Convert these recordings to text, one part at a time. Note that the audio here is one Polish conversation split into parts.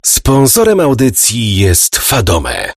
Sponsorem audycji jest Fadome.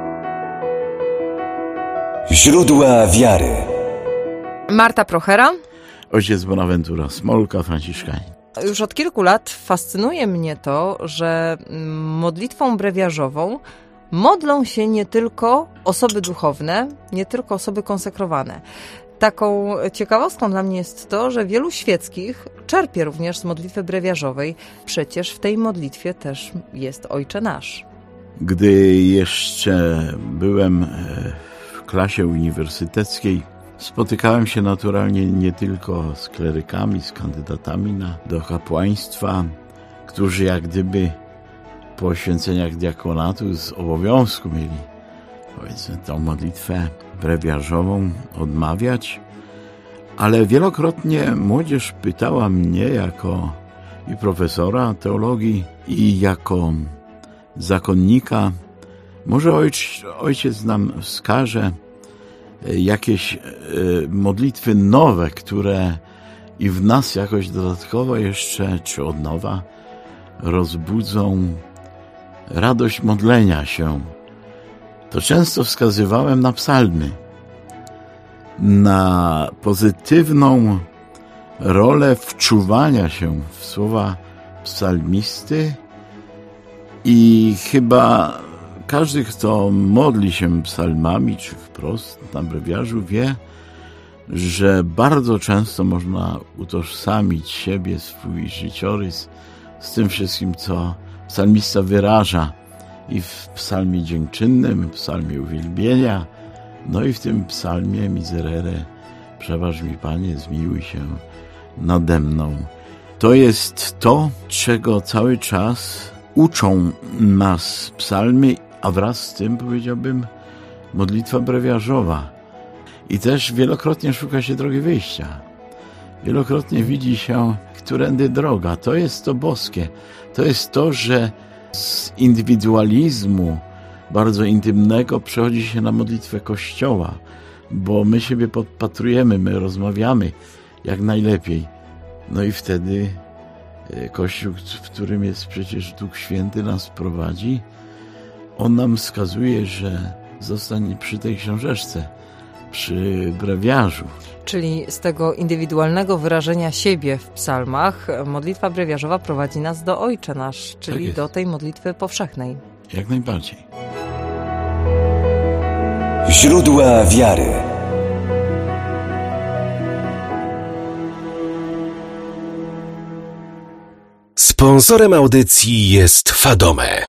Źródła wiary. Marta Prochera. Ojciec Bonaventura Smolka, franciszkanin. Już od kilku lat fascynuje mnie to, że modlitwą brewiarzową modlą się nie tylko osoby duchowne, nie tylko osoby konsekrowane. Taką ciekawostką dla mnie jest to, że wielu świeckich czerpie również z modlitwy brewiarzowej. Przecież w tej modlitwie też jest Ojcze Nasz. Gdy jeszcze byłem w klasie uniwersyteckiej, spotykałem się naturalnie nie tylko z klerykami, z kandydatami do kapłaństwa, którzy jak gdyby po święceniach diakonatu z obowiązku mieli, powiedzmy, tą modlitwę brewiarzową odmawiać, ale wielokrotnie młodzież pytała mnie jako i profesora teologii, i jako zakonnika, może ojciec nam wskaże jakieś modlitwy nowe, które i w nas jakoś dodatkowo jeszcze, czy od nowa, rozbudzą radość modlenia się. To często wskazywałem na psalmy, na pozytywną rolę wczuwania się w słowa psalmisty i chyba każdy, kto modli się psalmami, czy wprost na brewiarzu, wie, że bardzo często można utożsamić siebie, swój życiorys z tym wszystkim, co psalmista wyraża i w psalmie dziękczynnym, w psalmie uwielbienia, no i w tym psalmie Miserere, przebaż mi, Panie, zmiłuj się nade mną. To jest to, czego cały czas uczą nas psalmy, a wraz z tym, powiedziałbym, modlitwa brewiarzowa. I też wielokrotnie szuka się drogi wyjścia. Wielokrotnie widzi się, którędy droga. To jest to boskie. To jest to, że z indywidualizmu bardzo intymnego przechodzi się na modlitwę Kościoła, bo my siebie podpatrujemy, my rozmawiamy jak najlepiej. No i wtedy Kościół, w którym jest przecież Duch Święty, nas prowadzi. On nam wskazuje, że zostań przy tej książeczce, przy brewiarzu. Czyli z tego indywidualnego wyrażenia siebie w psalmach modlitwa brewiarzowa prowadzi nas do Ojcze Nasz, czyli tak do tej modlitwy powszechnej. Jak najbardziej. Źródła wiary. Sponsorem audycji jest Fadome.